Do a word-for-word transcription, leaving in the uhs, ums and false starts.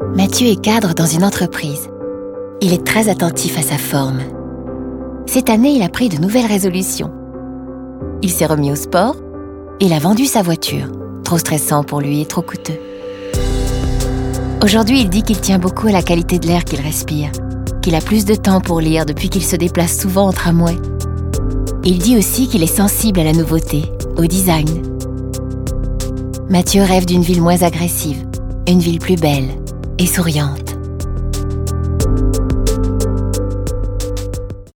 Mathieu est cadre dans une entreprise. Il est très attentif à sa forme. Cette année, il a pris de nouvelles résolutions. Il s'est remis au sport et il a vendu sa voiture, trop stressant pour lui et trop coûteux. Aujourd'hui, il dit qu'il tient beaucoup à la qualité de l'air qu'il respire, qu'il a plus de temps pour lire depuis qu'il se déplace souvent en tramway. Il dit aussi qu'il est sensible à la nouveauté, au design. Mathieu rêve d'une ville moins agressive, une ville plus belle et souriante.